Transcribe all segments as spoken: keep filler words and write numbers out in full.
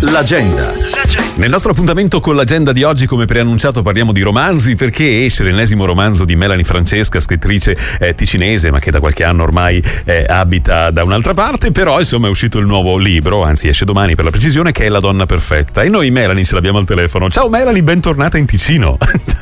L'agenda. Nel nostro appuntamento con l'agenda di oggi, come preannunciato, parliamo di romanzi, perché esce l'ennesimo romanzo di Melanie Francesca, scrittrice eh, ticinese, ma che da qualche anno ormai eh, abita da un'altra parte. Però insomma è uscito il nuovo libro, anzi esce domani per la precisione, che è La donna perfetta. E noi Melanie ce l'abbiamo al telefono. Ciao Melanie, bentornata in Ticino.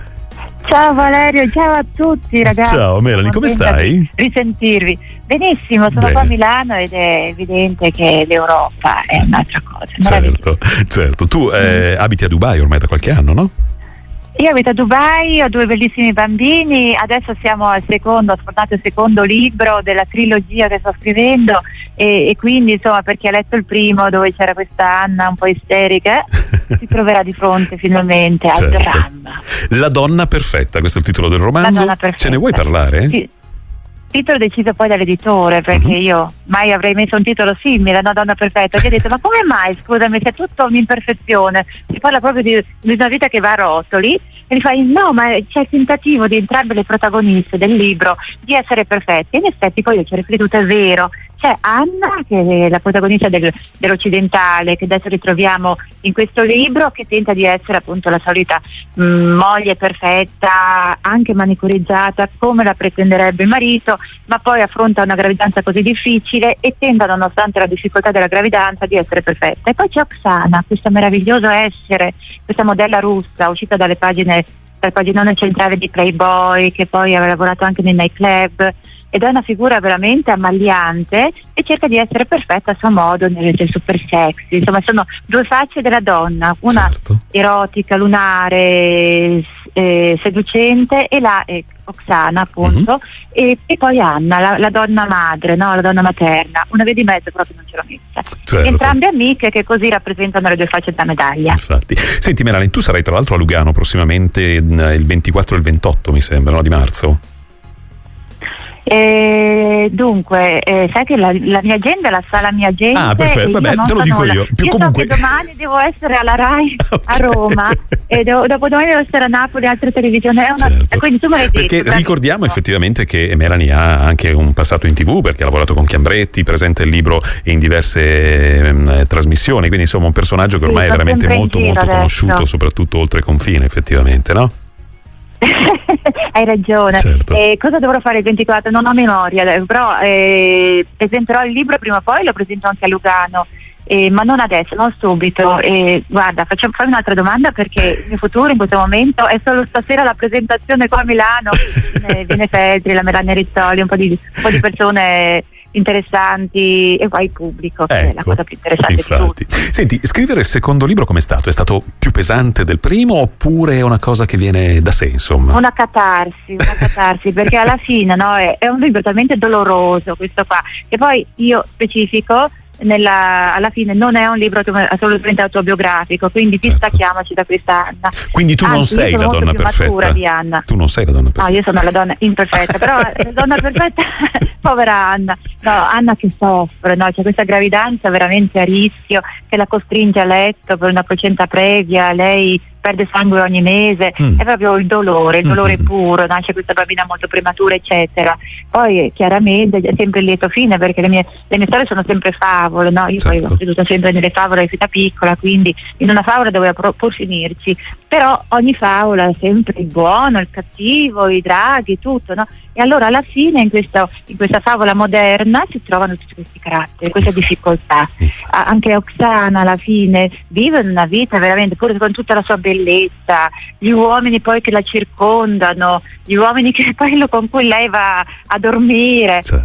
Ciao Valerio, ciao a tutti ragazzi. Ciao Melanie, come stai? Risentirvi. Benissimo, sono Bene. qua a Milano ed è evidente che l'Europa è un'altra cosa. Certo, certo. Tu eh, abiti a Dubai ormai da qualche anno, no? Io abito a Dubai, ho due bellissimi bambini, adesso siamo al secondo, ho sfornato il secondo libro della trilogia che sto scrivendo e, e quindi insomma per chi ha letto il primo, dove c'era questa Anna un po' isterica, si troverà di fronte finalmente al Certo. dramma. La donna perfetta, questo è il titolo del La romanzo. donna perfetta. Ce ne vuoi parlare? Sì. Titolo deciso poi dall'editore, perché Mhm. io mai avrei messo un titolo simile a Una donna perfetta. Gli ho detto: ma come mai, scusami, se è tutto un'imperfezione, si parla proprio di, di una vita che va a rotoli, e mi fai no, ma c'è il tentativo di entrambe le protagoniste del libro di essere perfette. In effetti poi io ci ho riflettuto, è vero. C'è Anna, che è la protagonista del, dell'occidentale, che adesso ritroviamo in questo libro, che tenta di essere appunto la solita mh, moglie perfetta, anche manicurizzata come la pretenderebbe il marito, ma poi affronta una gravidanza così difficile e tenta, nonostante la difficoltà della gravidanza, di essere perfetta. E poi c'è Oksana, questo meraviglioso essere, questa modella russa uscita dalle pagine, dal paginone centrale di Playboy, che poi aveva lavorato anche nei nightclub, ed è una figura veramente ammagliante e cerca di essere perfetta a suo modo, nel, nel super sexy. Insomma, sono due facce della donna, una Certo. erotica, lunare, eh, seducente, e la è Oksana appunto, e, e poi Anna, la, la donna madre, no? La donna materna, una via di mezzo proprio non ce l'ho messa. Certo. Entrambe amiche che così rappresentano le due facce della medaglia. Infatti. Senti Melanie, tu sarai tra l'altro a Lugano prossimamente il ventiquattro e il ventotto, mi sembra, no? Di marzo. Eh, dunque, eh, sai che la, la mia agenda la sa la mia agenda. Ah, perfetto, e io vabbè, non te lo so dico nulla. io. Più Io comunque- so che domani devo essere alla Rai a Ok. Roma e do, dopodomani devo essere a Napoli, altre televisioni. È una, Certo. Quindi tu me l'hai detto. Perché ricordiamo bravissimo. effettivamente che Melanie ha anche un passato in tivù, perché ha lavorato con Chiambretti, presenta il libro in diverse ehm, trasmissioni, quindi insomma un personaggio che Sì, ormai è sto veramente sempre in molto giro molto adesso. conosciuto, soprattutto oltre confine effettivamente, no? Hai ragione. Certo. Eh, cosa dovrò fare il ventiquattro? Non ho memoria, eh, però eh, presenterò il libro prima o poi, lo presento anche a Lugano. Eh, ma non adesso, non subito. Eh, guarda, facciamo fammi un'altra domanda, perché il mio futuro in questo momento è solo stasera la presentazione qua a Milano. Viene, viene Feltri, la Melania Rizzoli, un po' di, un po' di persone interessanti e poi il pubblico, che è la cosa più interessante di infatti. tutti. Senti, scrivere il secondo libro com'è stato? È stato più pesante del primo oppure è una cosa che viene da sé, insomma? Una catarsi, una catarsi, perché alla fine no, è, è un libro talmente doloroso questo qua, che poi io specifico, nella, alla fine non è un libro assolutamente autobiografico, quindi Certo. distacchiamoci da questa Anna. Quindi tu non Anzi, io sei sono la molto donna più matura perfetta. di Anna. Tu non sei la donna No, perfetta. io sono la donna imperfetta, però la donna perfetta, povera Anna, no, Anna che soffre, no? C'è questa gravidanza veramente a rischio che la costringe a letto per una placenta previa, lei perde sangue ogni mese, Mm. è proprio il dolore, il dolore Mm-hmm. puro, nasce questa bambina molto prematura, eccetera. Poi eh, chiaramente è sempre il lieto fine, perché le mie, le mie storie sono sempre favole, no? Io poi Certo. ho creduto sempre nelle favole da piccola, quindi in una favola doveva pur, pur finirci, però ogni favola è sempre il buono, il cattivo, i draghi, tutto, no? E allora alla fine in, questo, in questa favola moderna si trovano tutti questi caratteri, queste difficoltà. Ah, anche Oksana alla fine vive una vita veramente, pure con tutta la sua bellezza, gli uomini poi che la circondano, gli uomini che poi lo, con cui lei va a dormire, Certo.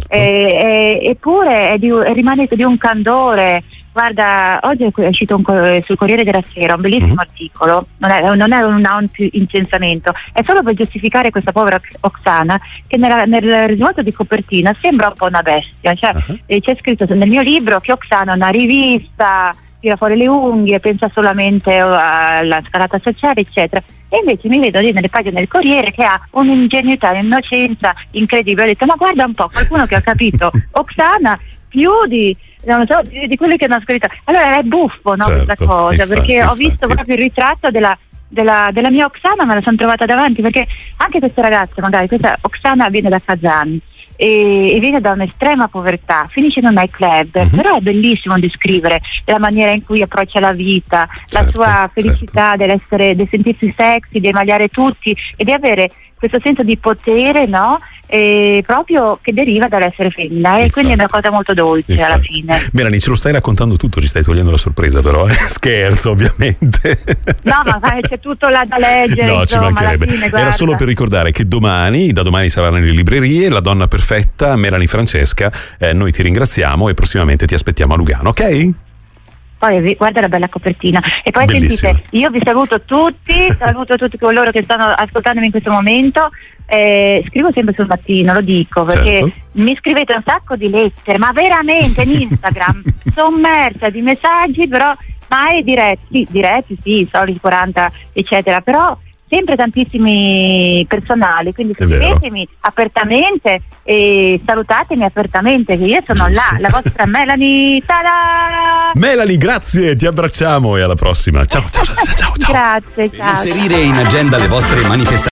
e, e, eppure è di, rimane di un candore. Guarda, oggi è uscito un, sul Corriere della Sera un bellissimo Mhm. articolo, non è, non è un autoincensamento, è solo per giustificare questa povera Oksana, che nella, nel risvolto di copertina sembra un po' una bestia, cioè, Uh-huh. eh, c'è scritto nel mio libro che Oksana è una rivista, tira fuori le unghie, pensa solamente alla scalata sociale, eccetera. E invece mi vedo lì nelle pagine del Corriere che ha un'ingenuità, un'innocenza incredibile. Ho detto, ma guarda un po', qualcuno che ha capito Oksana più di, non so, di, di quelli che hanno scritto. Allora è buffo, no, Certo, questa cosa, infatti, perché ho visto infatti. proprio il ritratto della Della, della mia Oksana, me la sono trovata davanti, perché anche queste ragazze, magari questa Oksana viene da Kazan e, e viene da un'estrema povertà, finisce in un nightclub, uh-huh. però è bellissimo descrivere la maniera in cui approccia la vita, certo, la sua felicità certo. dell'essere, di sentirsi sexy, di emagliare tutti e di avere questo senso di potere, no? E proprio che deriva dall'essere femmina, e infatti, quindi è una cosa molto dolce infatti. Alla fine. Melanie, ce lo stai raccontando tutto, ci stai togliendo la sorpresa però, eh? Scherzo ovviamente. No, ma c'è tutto là da leggere. No, insomma, ci mancherebbe. Fine, era solo per ricordare che domani, da domani sarà nelle librerie La donna perfetta, Melanie Francesca, eh, noi ti ringraziamo e prossimamente ti aspettiamo a Lugano, ok? Poi guarda la bella copertina e poi bellissima. Sentite, io vi saluto tutti, saluto tutti coloro che stanno ascoltandomi in questo momento, eh, scrivo sempre sul mattino, lo dico perché certo. mi scrivete un sacco di lettere, ma veramente in Instagram sommersa di messaggi, però mai diretti, diretti sì, i soliti quaranta eccetera, però sempre tantissimi personali, quindi scrivetemi apertamente e salutatemi apertamente che io sono Giusto. là, la vostra Melanie. Ta-da! Melanie, grazie, ti abbracciamo e alla prossima. Ciao ciao ciao ciao. ciao. Grazie, ciao. Per inserire in agenda le vostre manifestazioni